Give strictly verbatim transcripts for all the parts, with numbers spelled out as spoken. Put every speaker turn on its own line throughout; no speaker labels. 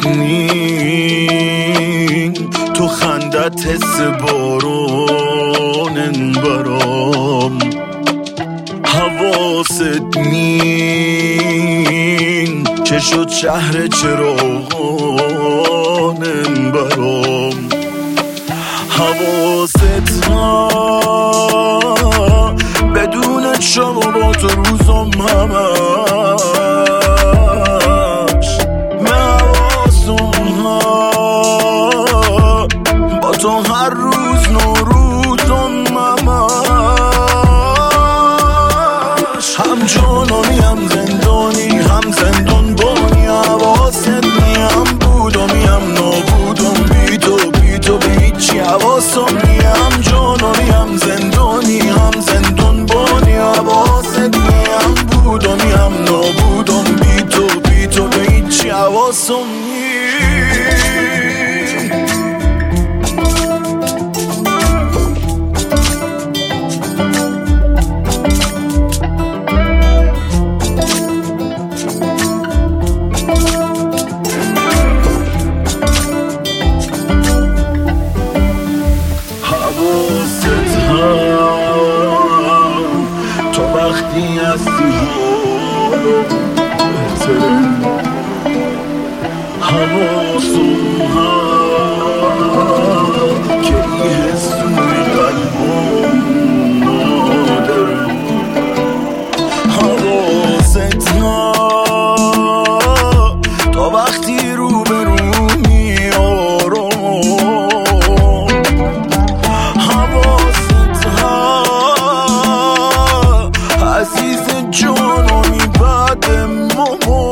نی تو خندت حس بارونن برام حواست نی چه شد شهر چراغانن برام حواست ها بدون شب و با تو روزم همش من حواسم ها با تو هر روز نوروزم همش هم جانانی هم زندانی هم زندان بانی حواست نی هم بودمی هم نابودم بی تو بی تو به هیچی حواسم نی هم جانانی هم زندانی هم زندان بانی حواست نی هم بودمی هم نابودم بی تو بی تو به هیچی حواسم نی تو وقتی هستی حالو بهتره حواسم هم که ای حسوی قلبم نادره حواست ها تو وقتی رو به رو عزیز جانمی بعد ماما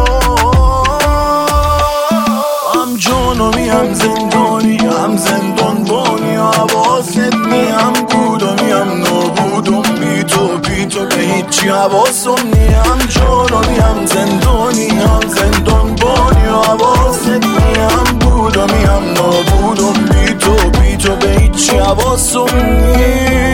هم جانمی هم زندانی هم زندان بانی حواست نی هم بودمی هم نابودم بی تو بی تو به هیچی حواسم نی هم جانمی هم زندانی هم زندان بانی حواست نی هم بودمی هم نابودم بی تو بی تو به هیچی حواسم نی